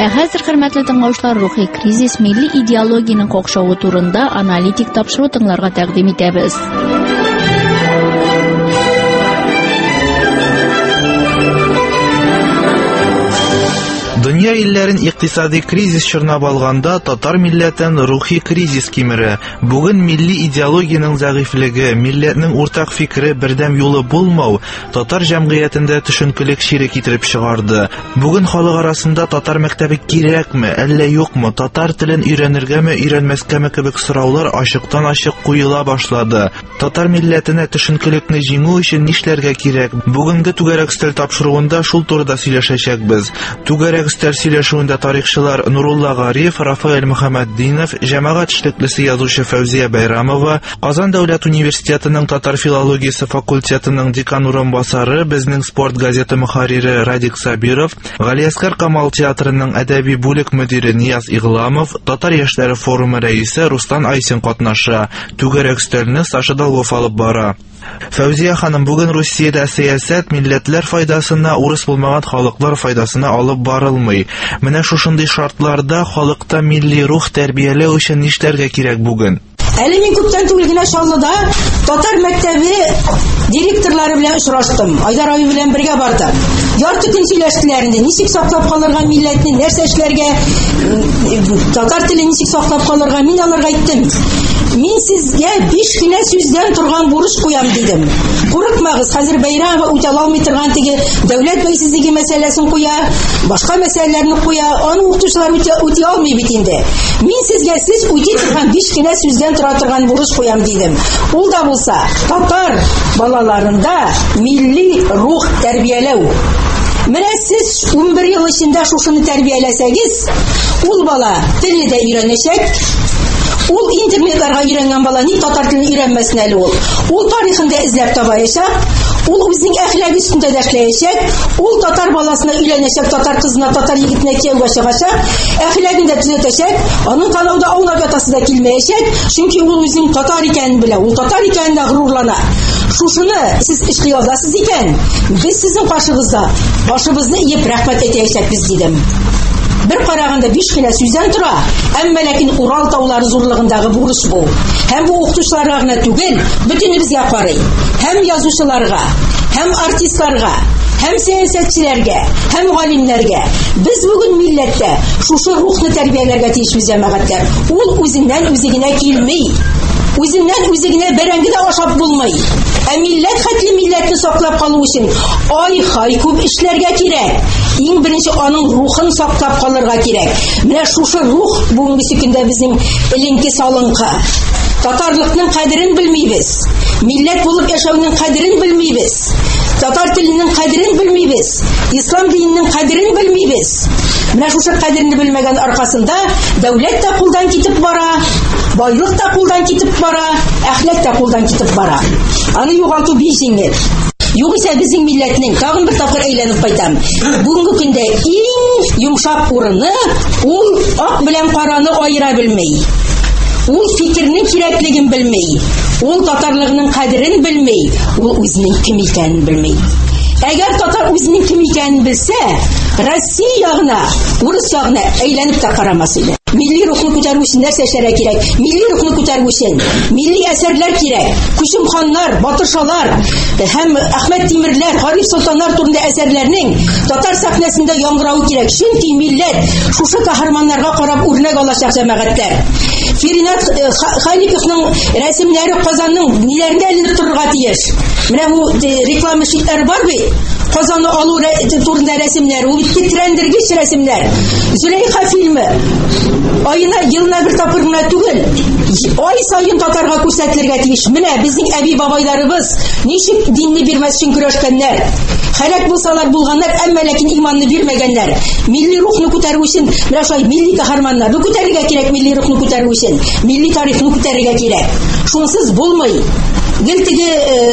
Хәзер, хөрмәтле тыңлаучылар, рухи кризис милли идеологияның какшавы турында аналитик тапшыру тыңларга тәкъдим итәбез. Дөнья илләрен икътисади кризис чорнап алганда, татар милләтен рухи кризис кимере. Бүген милли идеологияның зәгыйфлеге, милләтнең уртак фикере бердәм юлы булмау татар җәмгыятендә төшенкелек чире китереп чыгарды. Бүген халык арасында татар мәктәбе кирәкме, әллә юкмы, татар телен өйрәнергәме, өйрәнмәскәме кебек сораулар ачыктан-ачык куела башлады. Татар милләтенә төшенкелекне җиңү өчен нишләргә кирәк? Бүгенге түгәрәк өстәл тапшыруында шул турыда сөйләшәчәкбез. Түгәрәк өстәл сөйләшүендә тарихчылар Нурулла Гариф, Рафаэль Мөхәммәтдинов, җәмәгать эшлеклесе язучы Фәүзия Байрамова, Казан дәүләт университетының татар филологиясе факультетының декан урынбасары, безнең спорт газеты мөхәррире Радик Сабиров, Галиәскәр Камал театрының әдәби бүлек мөдире Нияз Игламов, Татар яшьләре форумы рәисе Рустан Айсин катнаша. Түгәрәк өстәлне Саша Долгов алып бара. Фәүзия ханым, бүген Русиядә сәясәт милләтләр файдасына, урыс булмаган халыклар файдасына алып барылмый. Менә шушындый шартларда халыкта милли рух тәрбияләү өчен нишләргә кирәк бүген? Әле мин күптән түгел генә Чаллыда татар мәктәбе директорлары белән очраштым. Айдар абый белән бергә бардым. Ярты көн сөйләштеләр инде. Ничек саклап калырга милләтне, нәрсә эшләргә, татар телен ничек саклап калырга, мин аларга әйттем. Мин сезгә 5 генә сүздән торган бурыч куям дидем. Курыкмагыз, хәзер Байрамова үтә алмый торган теге дәүләт бәйсезлеге мәсьәләсен куя, башка мәсьәләләрне куя, аны укытучылар үтә алмый бит инде. Мин сезгә сез үтә торган 5 генә сүздән тора торган бурыч куям дидем. Ул да булса, татар балаларында милли рух тәрбияләү. Менә сез 11 ел эчендә шушыны тәрбияләсәгез, ул бала телне дә өйрәнәчәк. Ул интернетларга өйрәнгән бала ни татар телен өйрәнмәсен әле ул. Ул тарихын да эзләп табаячак. Ул үзенең әхлак өстендә дә эшләячәк. Ул татар баласына өйләнәчәк, татар кызына, татар егетенә кияүгә чыгачак. Әхлагын да төзәтәчәк. Аның танауда аунап ятасы да килмәячәк. Чөнки ул үзенең татар икәнен белә. Ул татар икәнендә горурлана. Шушыны сез эшли аласыз икән, без сезнең каршыгызда башыбызны иеп рәхмәт әйтәчәкбез дидем. Бер караганда 5 генә сүздән тора, әмма ләкин Урал таулары зурлыгындагы бурыч бу. Һәм бу укытучыларга гына түгел, бөтенебезгә карый. Һәм язучыларга, һәм артистларга, һәм сәясәтчеләргә, һәм галимнәргә. Без бүген милләттә шушы рухны тәрбияләргә тиешбез җәмәгатьләр. Ул үзеннән үзегенә килми. Үзеннән үзегенә бәрәңге дә ашап булмый. Ә милләт хәтле милләтне саклап калу өчен ай-хай күп эшләргә кирәк. Иң беренче аның рухын саклап калырга кирәк. Менә шушы рух бүгенге көндә безнең эленке салынкы. Татарлыкның кадерен белмибез. Милләт булып яшәүнең кадерен белмибез. Татар теленең кадерен белмибез. Ислам диненең кадерен белмибез. Менә шушы кадерне белмәгән аркасында дәүләт тә кулдан китеп бара, байлык та кулдан китеп бара, әхлак та кулдан китеп бара. Аны югалту бик җиңел. Югыйсә безнең милләтнең тагын бер тапкыр әйләнеп кайтам. Бүгенге көндә иң йомшак урыны ул ак белән караны аера белмәй. Ул фикернең кирәклеген белмәй. Ул татарлыгының кадерен белмәй. Ул үзенең кем икәнен белмәй. Әгәр татар үзенең кем икәнен белсә, Россия ягына, урыс ягына әйләнеп тә карамас иде. Милли рухны күтәрү өчен нәрсә эшләргә кирәк? Милли рухны күтәрү өчен милли әсәрләр кирәк. Күчемханнар, Батыршалар һәм Әхмәт Тимерләр, Гариф Солтаннар турында әсәрләрнең татар сәхнәсендә яңгырауы кирәк. Чөнки милләт шушы каһарманнарга карап үрнәк алачак җәмәгатьләр. Феринат Халиковның рәсемнәре Казанның ниләрендә эленеп торырга тиеш. Менә бу реклама шикләре бар бит. Казанны алу турында рәсемнәр, ул бит трендергеч рәсемнәр. Зөләйха фильмы айына елына бер тапкыр гына түгел, ай сайын татарга күрсәтелергә тиеш. Менә безнең әби бабайларыбыз ничек динне бирмәс өчен көрәшкәннәр. Хәлак булсалар булганнар, әмма ләкин иманны бирмәгәннәр. Милли рухны күтәрү өчен менә шулай милли каһарманнарны күтәрергә кирәк, милли рухны күтәрү өчен, милли тарихны күтәрергә кирәк. Шунсыз булмый. Гел теге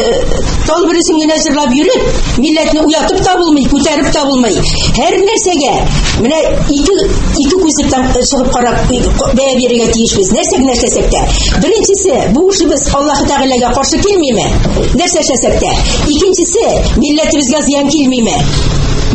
тал берсен генә җырлап йөреп, милләтне уятып та булмый, күтәреп та булмый. Һәр нәрсәгә менә ике күзлектән чыгып карап бәя бирергә тиешбез. Нәрсәгә эшләсәк тә. Беренчесе, бу эшебез Аллаһ Тәгаләгә каршы килмиме? Нәрсә эшләсәк тә. Икенчесе, милләтебезгә зыян килмиме?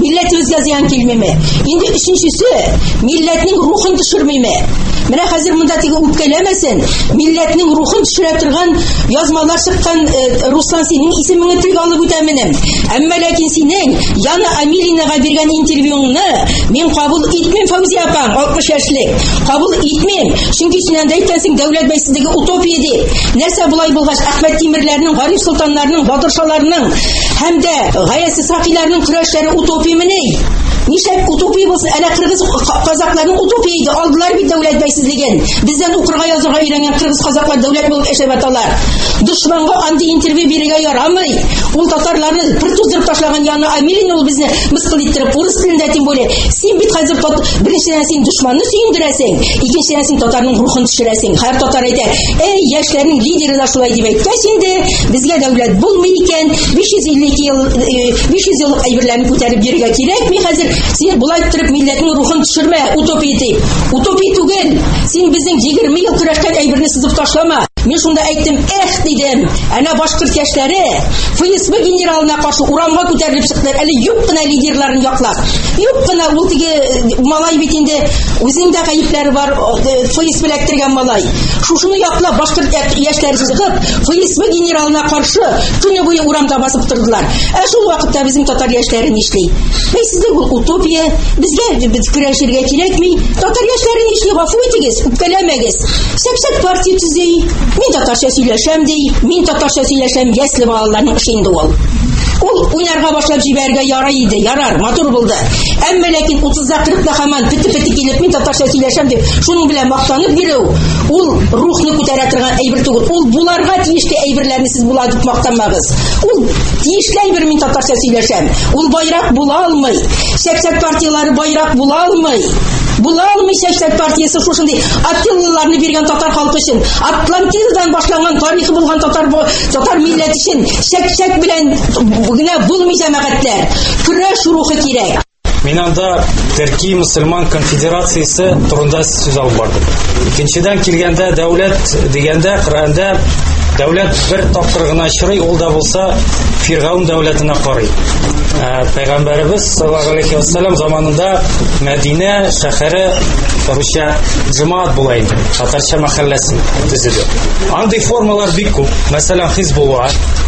Милләтебезгә зыян килмиме? Инде өченчесе, милләтнең рухын төшермиме? Менә хәзер монда теге үпкәләмәсен, милләтнең рухын төшерә торган язмалар чыккан Руслан, синең исемеңне телгә алып үтәменем. Әмма ләкин синең Яна Амилинага биргән интервьюңны мин кабул итмим, Фаузия апам, 60 яшьлек. Кабул итмим. Чөнки син анда әйткәнсең дәүләт бәйсезлеге утопия дип. Нәрсә булай булгач, Әхмәт Тимирләрнең, Гариф Солтаннарның, Батыршаларның һәм дә Гаяз Исхакиларның көрәшләре утопиямыни? Нишәп утопия булсын? Әнә кыргыз казакларның утопия иде. Алдылар бит дәүләт бәйсезлеген. Бездән укырга язырга өйрәнгән кыргыз казаклар дәүләт булып яшәп аталар. Дошманга андый интервью бирергә ярамый. Ул татарларны бер туздырып ташлаган Яна Амилин ул безне мыскыл иттереп урыс телендә тем более. Син бит хәзер беренчедән син дошманны сөендерәсең, икенчедән син татарның рухын төшерәсең. Һәр татар әйтә: "Эй, яшьләрнең лидеры да шулай дип әйткәч инде, безгә дәүләт булмый икән, 552 ел 500 ел әйберләрне күтәреп бирергә кирәкми хәзер. Син булай иттереп милләтнең рухын төшермә, утопия дип. Утопия түгел. Син безнең 20 ел көрәшкән әйберне сызып ташлама." Мен шунда әйттем: "Эх, дидем, әнә башкорт яшьләре ФСБ генералына каршы урамга күтәрелеп чыктылар. Әле юк кына лидерларын яклап. Юк кына ул теге малай бит инде үзендә гаепләре бар, ФСБ эләктергән малай. Шушыны яклап башкорт яшьләре чыгып, ФСБ генералына каршы көне буе урамда басып тордылар. Шул вакытта безнең татар яшьләре нишли? Бәйсезлек ул утопия. Безгә без көрәшергә кирәкми. Татар яшьләре нишли? Гафу итегез, үпкәләмәгез. Сәпсәк партия төзей. Мин татарча сөйләшәм ди. Мин татарча сөйләшәм, яслы балаларның эше инде ул. Ул уйнарга башлап җибәргә ярый иде, ярар, матур булды. Әмма ләкин 30-да 40-да һаман пити-пити килеп мин татарча сөйләшәм дип, шуның белән мактанып йөрү, ул рухны күтәрә торган әйбер түгел. Ул буларга тиешле әйберләрне сез була дип мактанмагыз. Ул тиешле әйбер, мин татарча сөйләшәм. Ул байрак була алмый. Сәпсәк партияләре байрак була алмый. Була алмый Сәпсәк партиясе шушындый Аттиллаларны биргән татар халкы өчен, Атлантидадан башланган тарихы булган татар милләт өчен Сәпсәк белән генә булмый җәмәгатьләр. Көрәш рухы кирәк. Мин анда Төрки мөселман конфедерациясе турында сүз алып бардым. Икенчедән килгәндә дәүләт дигәндә Коръәндә дәүләт бер тапкыр гына чырый, ул да булса Фиргаун дәүләтенә карый. Пәйгамбәрбез саллаллаху алейхи ва саллям заманында Мәдинә шәһәре русча җәмәгать була иде. Татарча мәхәлләсе төзелде. Андый формалар бик күп. Мәсәлән, Хизбулла,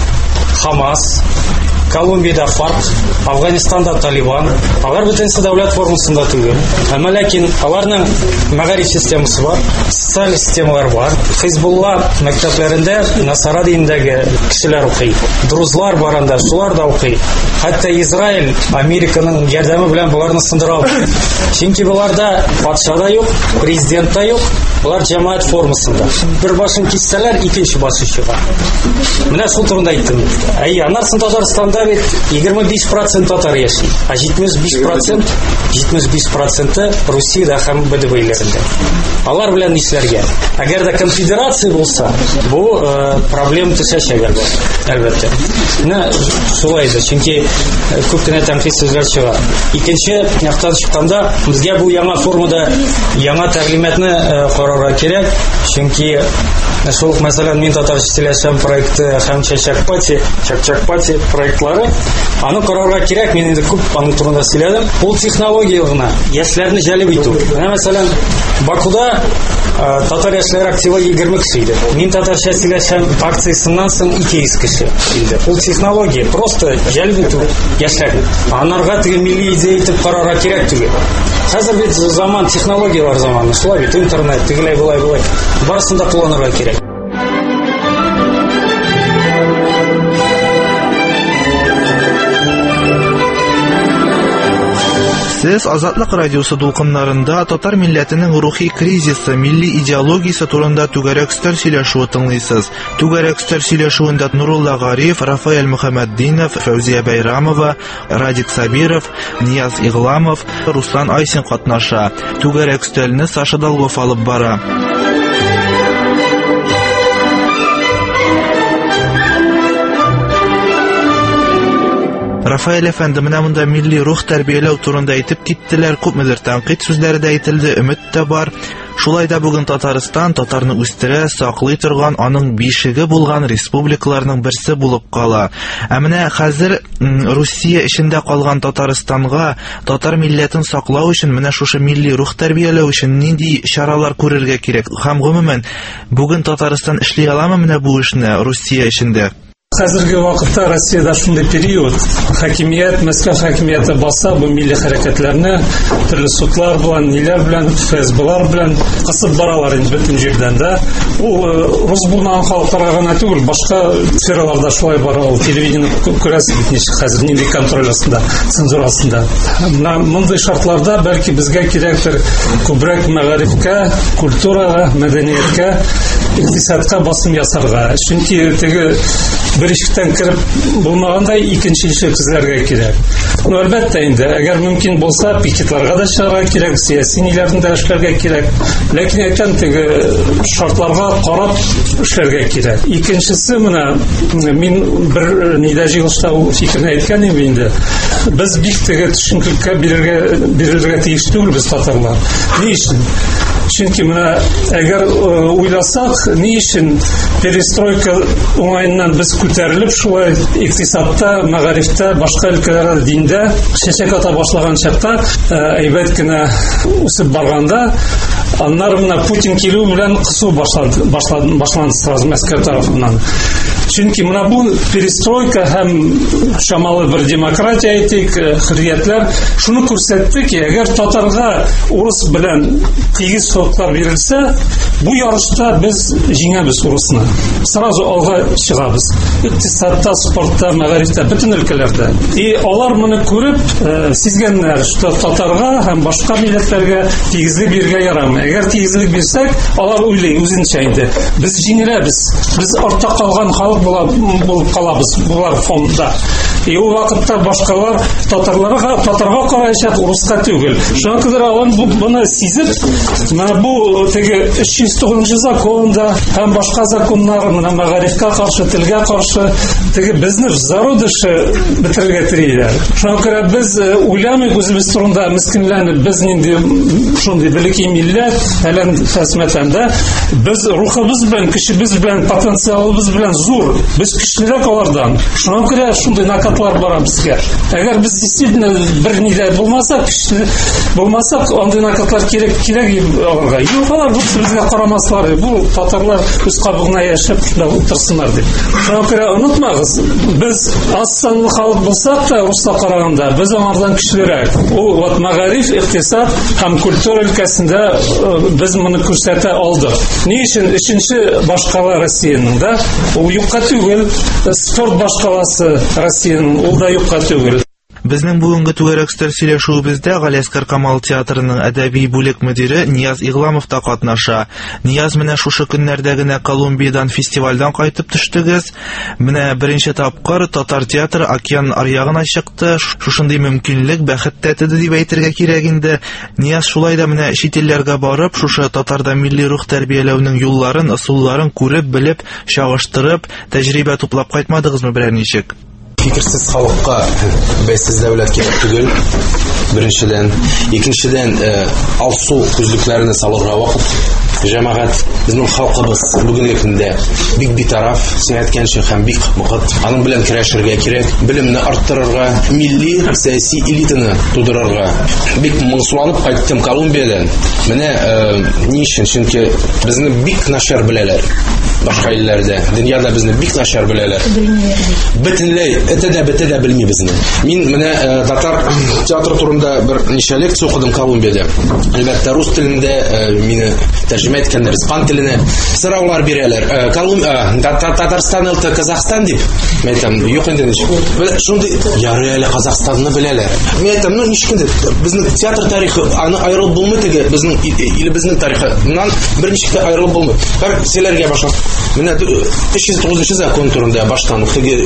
Хамас, Колумбияда ФАРК, Афганистанда Талибан. Алар бөтенсе дәүләт формасында түгел. Әмма ләкин аларның мәгариф системасы бар, социаль системалар бар. Хизбулла мәктәпләрендә насара динендәге кешеләр укый. Друзлар бар анда, шулар да укый. Хәтта Израиль Американың ярдәме белән буларны сындыра алды. Чөнки буларда патша да юк, президент та юк. Булар җәмәгать формасында. Бер башын киссәләр, икенче башы чыга. Менә шул турында әйттем. Аннан Татарстанда 25% татар яши, а 75% Русиядә һәм БДБ-ләрендә. Алар белән нишләргә? Әгәр дә конфедерация булса, бу проблема төшәчәк әлбәттә. Менә шулай да, чөнки күп кенә тәнкыйть сүзләр чыга. Икенче яктан чыкканда, безгә бу яңа формада яңа тәгълиматны карарга кирәк, чөнки шул мәсәлән мин татарча сөйләшәм проекты һәм Чакчак-Пати проектлары, аны карарга кирәк. Мин инде күп аның турында сөйләдем. Ул технология гына, яшьләрне җәлеп итү. Мәсәлән, Бакуда татар яшьләре активы 20 кеше иде. Мин татарча сөйләшәм акциясыннан соң 200 кеше килде. Ул технология, просто җәлеп итү яшьләрне. Анарга теге милли идея итеп карарга кирәк түгел. Хәзер бит заман, технологиялар заманы, шулай бит, интернет, тегеләй булай. Барысын да кулланырга кирәк. Сез Азатлык радиосы дулкыннарында татар милләтенең рухи кризисы, милли идеологиясе турында түгәрәк стәр сөйләшүе тыңлыйсыз. Түгәрәк стәр сөйләшүендә Нурулла Гариф, Рафаэль Мөхәммәтдинов, Фәүзия Бәйрамова, Радик Сабиров, Нияз Игламов, Руслан Айсин катнаша. Түгәрәк стәлне Саша Долгов алып бара. Рафаэль әфәнде, менә монда милли рух тәрбияләү турында әйтеп киттеләр, күпмедер тәнкыйть сүзләре дә әйтелде, өмет тә бар. Шулай да бүген Татарстан татарны үстерә, саклый торган, аның бишеге булган республикаларның берсе булып кала. Ә менә хәзер Русия эчендә калган Татарстанга татар милләтен саклау өчен, менә шушы милли рух тәрбияләү өчен нинди чаралар күрергә кирәк? Һәм гомумән бүген Татарстан эшли аламы менә бу эшне Русия эчендә? Хәзерге вакытта Россиядә шундый период, хакимият, Мәскәү хакимияте баса бу милли хәрәкәтләрне төрле судлар белән, ниләр белән, ФСБлар белән кысып баралар инде бөтен җирдән дә. Ул рус булмаган халыкларга гына түгел, башка сфераларда шулай бара. Ул телевидение күрәсез бит ничек хәзер нинди контроль астында, цензура астында. Менә мондый шартларда бәлки безгә кирәктер күбрәк мәгарифкә, культурага, мәдәнияткә, икътисадка басым ясарга. Чөнки теге bir ишектән кирип булмагандай икенче ишек эзләргә кирәк. Ну, әлбәттә инде, әгәр мөмкин булса, пикетларга да чыгарга кирәк, сияси ниләрне дә эшләргә кирәк. Ләкин әйткән теге шартларга карап эшләргә кирәк. Икенчесе менә мин бер нидә җыелышта фикерне әйткән идем инде. Без бик теге төшенкелеккә бирергә тиеш түгелбез татарлар. Ни өчен? Чөнки менә әгәр уйласак, ни өчен перестройка уңайыннан без күтәрелеп шулай икътисадта, мәгарифтә, башка өлкәләрдә, диндә чәчәк ата башлаган чакта әйбәт кенә үсеп барганда, аннары менә Путин килү белән кысу башланды сразу Мәскәү тарафыннан. Чөнки менә бу перестройка һәм шамалы бер демократия әйтик, хөрриятләр шуны күрсәтте ки, әгәр татарга урыс белән тигез хокуклар бирелсә, бу ярышта без җиңәбез урысны. Сразу алга чыгабыз. Икътисадта, спортта, мәгарифтә, бөтен өлкәләрдә. И алар моны күреп, сизгәннәр, что татарга һәм башка милләтләргә тигезлек бирергә ярамый. Әгәр тигезлек бирсәк, алар уйлый үзенчә инде. Без җиңеләбез. Без артта калган халык булып калабыз булар фонда. И ул вакытта башкалар татарга караячак, уруска түгел. Шуңа күрә алар буны сизеп, менә бу теге 309 законда һәм башка законнар, менә мәгарифкә каршы, телгә каршы теге безне в зародыше бетерергә телиләр. Шуңа күрә без уйламыйк үзебез турында, мискинләнеп, без нинди шундый бәлки милләт, фәлән хәсмәтәндә, без рухыбыз белән, кешебез белән, потенциалыбыз белән зур. Без көчлерәк алардан. Шуңа күрә шундый накатлар бара безгә. Әгәр без действительно бер нидә булмасак, көчле булмасак, андый накатлар кирәк аларга. Юк, алар безгә карамаслар. Бу татарлар үз кабыгына яшәп утырсыннар дип. Шуңа күрә онытмагыз, без аз санлы халык булсак та, руска караганда, без аңардан көчлерәк. Ул вот мәгариф, икътисад һәм культура өлкәсендә без моны күрсәтә алдык. Ни өчен өченче башкала Россиянең да ул юкка түгел, спорт башкаласы Россиянең ул да юкка түгел. Безнең бүгенге түгәрәкстер сөйләшүебездә Галиәскәр Камал театрының әдәби бүлек мөдире Нияз Игламов та катнаша. Нияз, менә шушы көннәрдә генә Колумбиядан фестивальдән кайтып төштегез. Менә беренче тапкыр татар театры океан аръягына чыкты. Шушындый мөмкинлек бәхет тәтеде дип әйтергә кирәк инде. Нияз, шулай да менә чит илләргә барып, шушы татарда милли рух тәрбияләүнең юлларын, ысулларын күреп, белеп, чагыштырып, тәҗрибә туплап кайтмадыгызмы берәр ничек? Фикерсез халыкка бәйсез дәүләт кирәк түгел. Беренчедән, икенчедән, алсу күзлекләрне салырга вакыт. Җәмәгать, безнең халкыбыз бүгенге көндә бик битараф, сәяткәнче һәм бик мөхит. Аның белән көрәшергә кирәк, белемне арттырырга, милли сәяси элитаны тудырырга. Бик моңсуланып кайттым Колумбиядан. Менә ни өчен? Чөнки безне бик начар беләләр. Башка илләрдә, дөньяда безне бик начар беләләр. Бөтенләй бетә дә белми безне. Мин менә татар театры турында бер ничә лекция укыдым Колумбиядә. Әлбәттә рус телендә мине тәрҗемә иткәннәр, испан теленә сораулар бирәләр. Татарстан элте Казахстан дип. Мен әйтәм, юк инде ничек. Шундый ярый әле Казахстанны беләләр. Мен әйтәм, ну ничек инде безнең театр тарихы, аны аерылып булмый теге безнең илебезнең тарихы. Моннан берничек тә аерылып булмый. Бер сөйләргә башлап Менә 309 закон турында баштан,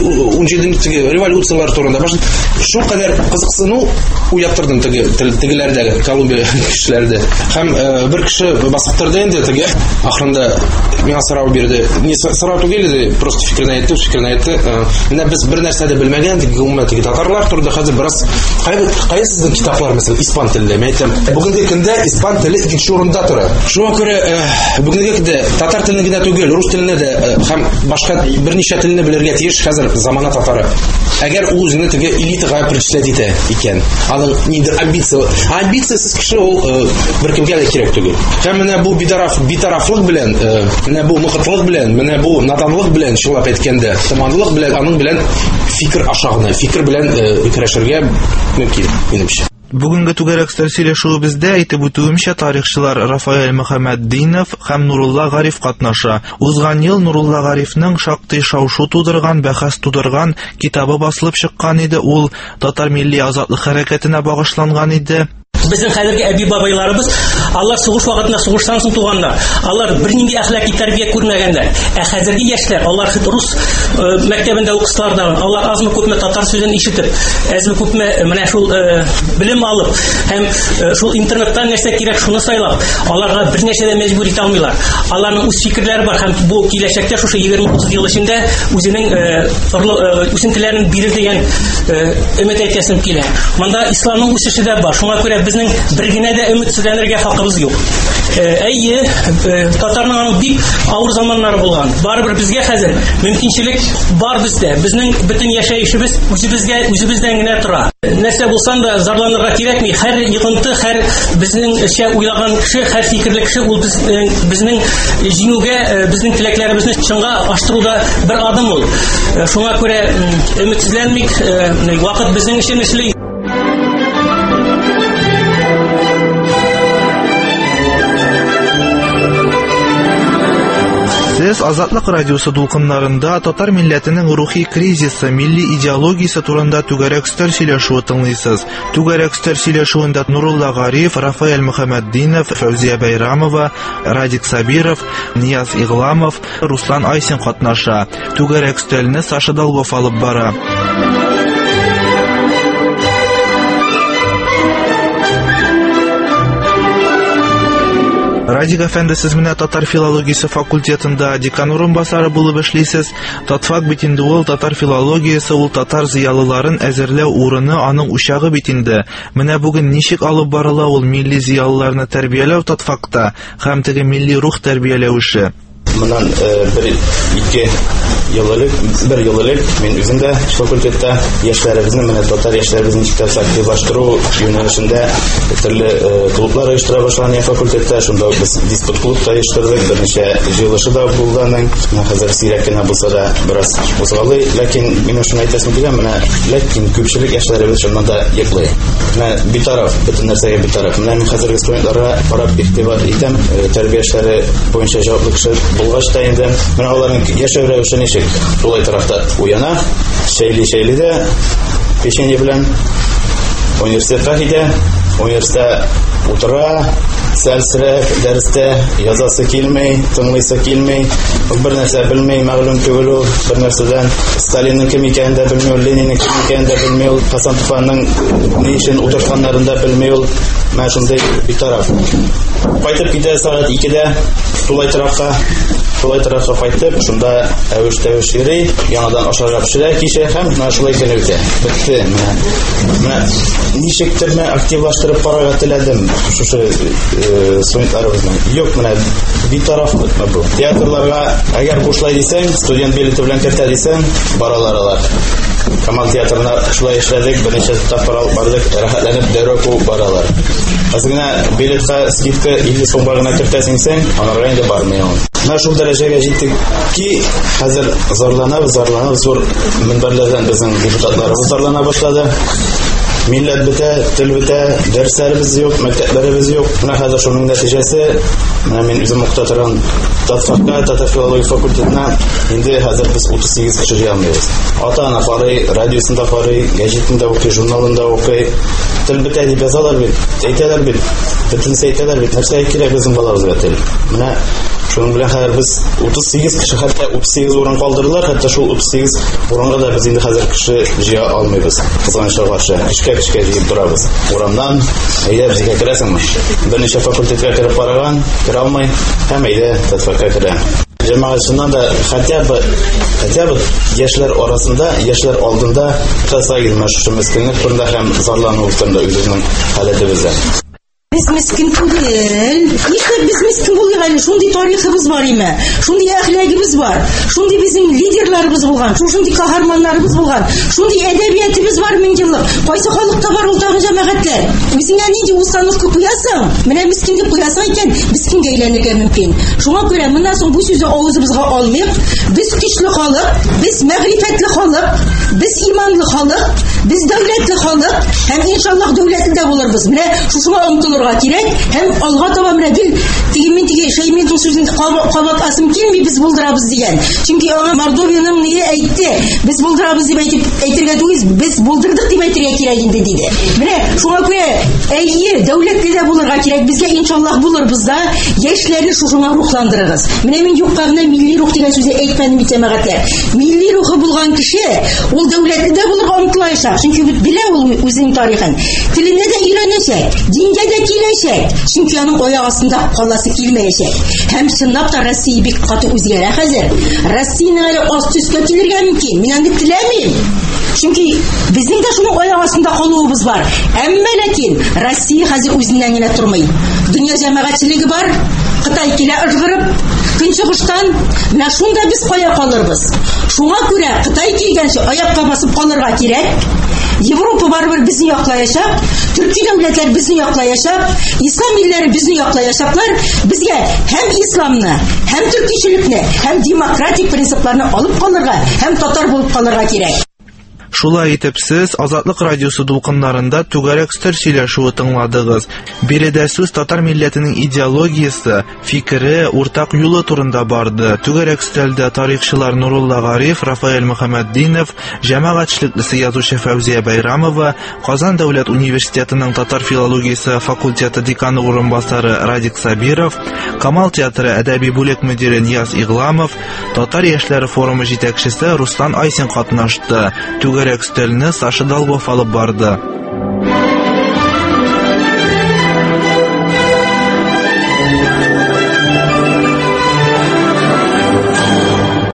17-нче революциялар турында баштан шул кадәр кызыксыну уяттырдым тегеләрдәге Колумбия кешеләрдә. Һәм бер кеше басып торды инде теге ахырында миңа сорау бирде. Не сорау түгел иде, просто фикерен әйтте. Менә без бер нәрсә дә белмәгән гомумәттәге татарлар турында хәзер бераз кая сезнең китаплар, мәсәлән, испан телендә. Мен әйтәм, бүгенге көндә испан теле икенче урында тора. Шуңа күрә бүгенге көндә татар теленә генә түгел, рус теленә дә һәм башка берничә телне белергә тиеш хәзер замана татары. Әгәр ул үзенә теге элитага причислять итә икән, аның ниндидер амбициясыз кеше ул беркемгә дә кирәк түгел. Һәм менә бу битарафлык белән, менә бу мөхитлык белән, менә бу наданлык белән шулап әйткәндә, томанлык белән, аның белән фикер ашагына, фикер белән көрәшергә мөмкин, минемчә. Бүгенге түгәрәк сөйләшүебездә әйтеп үтүемчә тарихчылар Рафаэль Мөхәммәтдинов һәм Нурулла Гариф катнаша. Узган ел Нурулла Гарифның шактый шау-шу тудырган, бәхәс тудырган китабы басылып чыккан иде. Ул татар милли азатлык хәрәкәтенә багышланган иде. Безнең хәзерге әби-бабайларыбыз, алар сугыш вакытында сугыштан соң туганнар. Алар бернинди әхлакый тәрбия күрмәгәннәр. Хәзерге яшьләр, алар рус мәктәбендә укысалар да, алар азмы күпме татар сүзен ишетеп, әзме күпме менә шул белем алып, һәм шул интернеттан нәрсә кирәк шуны сайлап, аларга бернәрсә дә мәҗбүр итә алмыйлар. Аларның үз фикерләре бар һәм бу киләчәктә шушы 20-30 ел эчендә үзенең үсентеләрен бирер дигән өмет әйтәсем килә. Монда исламның үсеше дә бар. Шуңа күрә безнең бер генә дә өметсезләнергә хакыбыз юк. Әйе, татарның бик авыр заманнары булган. Барыбер безгә хәзер мөмкинчелек бар бездә. Безнең бөтен яшәешебез үзебездән генә тора. Нәрсә булсан да зарланырга кирәкми. Һәр йогынты, һәр безнең эшчә уйлаган кеше, һәр фикерле кеше ул безнең җиңүгә, безнең теләкләребезне чынга аштыруда бер адым ул. Шуңа күрә өметсезләнмик, вакыт безнең өчен эшли. Сез Азатлык радиосы дулкыннарында татар милләтенең рухи кризисы, милли идеологиясе турында түгәрәк сөйләшүе тыңлыйсыз. Түгәрәк сөйләшүендә Нурулла Гариф, Рафаэль Мөхәммәтдинов, Фәүзия Бәйрамова, Радик Сабиров, Нияз Игламов, Руслан Айсин катнаша. Түгәрәк сөйләшүне Саша Долгов алып бара. Радик әфәнде, сез менә татар филологиясе факультетында декан урынбасары булып эшлисез. Татфак бит инде ул татар филологиясе, ул татар зыялыларын әзерләү урыны, аның учагы бит инде. Менә бүген ничек алып барыла ул милли зыялыларны тәрбияләү татфакта һәм теге милли рух тәрбияләү эше? Моннан бер ел элек мин үзем дә факультетта яшьләребезне, менә татар яшьләребезне активлаштыру юнәлешендә төрле клублар оештыра башлаган факультетта. Шунда без диспут клубта оештырдык, берничә җыелышы да булганның. Хәзер сирәк кенә булса да бераз узгалый, ләкин мин шуны әйтәсем килә, менә ләкин күпчелек яшьләребез шуннан да йоклый. Менә битараф, бөтен нәрсәгә битараф. Менә мин хәзерге студентларга карап игътибар итәм, тәрбия эшләре буенча җаваплы кеше булгач та инде менә аларның яшәү рәвеше ничек? Тулай тарафта уяна, шәйли дә печенье белән университетка китә, университетта утыра, сәлсерәк дәрестә язасы килмәй, тыңлыйсы килмәй, бер нәрсә белмәй, мәгълүм түгел ул, бер нәрсәдән Сталинның кем икәнен дә белмәй, Ленинның кем икәнен дә белмәй, Хасан Туфанның ни өчен утырганнарын да белмәй ул. Менә шундый битараф. Кайтып китә сәгать 2-дә Тулай тарафка кайтып, шунда әвеш йөри, яңадан ашарга пешерә, кичә һәм менә шулай генә үтә. Бетте. Менә ничектер менә активлаштырып карарга теләдем шушы студентларыбызны. Юк, менә битараф бу. Театрларга әгәр бушлай дисәң, студент билеты белән кертә дисәң, баралар алар. Камал театрына шулай эшләдек, берничә тапкыр бардык, рәхәтләнеп дәрәү баралар. Азгына билетка скидка 50 сумга гына кертәсең сен, анарга инде бармый ул. Менә шул дәрәҗәгә җиттек ки, хәзер зарланабыз, зур мөнбәрләрдән безнең депутатларыбыз зарлана башлады. Милләт бетә, тел бетә, дәресләребез юк, мәктәпләребез юк. Менә хәзер шуның нәтиҗәсе, менә мин үзем укыта торган татфакка, татар филология факультетына инде хәзер без 38 кеше җыелмыйбыз. Ата-ана карый, радиосында карый, гәҗитендә укый, журналында укый. Тел бетә дип язалар бит, әйтәләр бит, бөтенсе әйтәләр бит. Нәрсә кирәк безнең балабызга тел? Менә Шуның белән хәзер без 38 кеше, хәтта 38 урын калдырдылар, хәтта шул 38 урынга да без инде хәзер кеше җыя алмыйбыз. Кызганычка каршы кичкә җыеп торабыз. Урамнан әйдә безгә керәсеңме? Берничә факультетка кереп караган, керә алмый, һәм әйдә тәфәккә керә. Җәмәгатьченнән дә хотя бы яшьләр арасында, яшьләр алдында кысагызма шушы мескенлек турында һәм зарлану турында үзенең халәтебездә. Biz miskin değil. İşte biz miskin buluyor yani. Şundi tarihimiz var ime. Şundi ahlakımız var. Şundi bizim liderlerimiz bulgan. Şundi kahramanlarımız bulgan. Şundi edebiyatımız var min yıllık. Qaysı halkta var ultağın cemaatler. Bizimle neydi ustanlık koyasın. Mene miskinlik koyasın iken miskin geylenirge mümkün. Şuna göre bundan sonra bu sözü ağzımızga almayıp biz güçlü halık, biz mağrifetli halık, biz imanlı halık, biz devletli halık. Hem inşallah devletli de buluruz. Mene şuna umtulur kerak hem alga taban bil tigi şeymin sözünü qabat asım kelmi biz buldurabız degan. Çünkü ona Mordovyanın niye aytdi? Biz buldurabız deb aytırga duyuz. Biz buldurdık deb aytırga kerak indi dedi. Mine şuna göre eyyi devletli de bulurga kerak. Bizge inşallah buluruz da yaşlarını şuna ruhlandırırız. Mine men yuqarına milli ruh degan sözü aytmadım bitemagatlar. Milli ruhu bulgan kişi ol devletli de bulurga umtlayacak. Çünkü bile ol özünün tarihin. Tilinde de öğrenecek. Dinge de kileşek. Çünkü onun oya aslında kolası kilmeyecek. Hem sınıf da Rusya'yı bir katı üzgere hazır. Rusya'nın öyle az tüs kötülürge mümkün. Ben andık dilemeyim. Çünkü bizim de şunun oya aslında koluğumuz var. Ama lakin Rusya hazır üzünden yine durmayın. Dünya cemaatçiliği var. Kıtay kile ırgırıp künçüğüşten ve şunda biz koya kalırız. Şuna göre Kıtay kilgençe ayakta basıp kalırga gerek. Avrupa barbar bizni yaklayacak, Türkiye devletler bizni yaklayacak, İslam illeri bizni yaklayacaklar. Bizge hem İslam'ını, hem Türkçülükünü, hem demokratik prinsiplerini alıp kalırga, hem Tatar bulup kalırga gerek. Шулай итеп сез Азатлык радиосы дулкыннарында түгәрәк стер сөйләшүе тыңладыгыз. Биредә сүз татар милләтенең идеологиясе, фикере, уртак юлы турында барды. Түгәрәк стелдә тарихчылар Нурулла Гариф, Рафаэль Мөхәммәтдинов, җәмәгатьчелеклесе язучы Фәүзия Байрамова, Казан дәүләт университетының татар филологиясе факультеты деканы урынбасары Радик Сабиров, Камал театры әдәби бүлек мөдире Нияз Игламов, Татар яшьләре форумы җитәкчесе Руслан Айсин катнашты. Түгәрәк стелне Саша Долгов алып барды.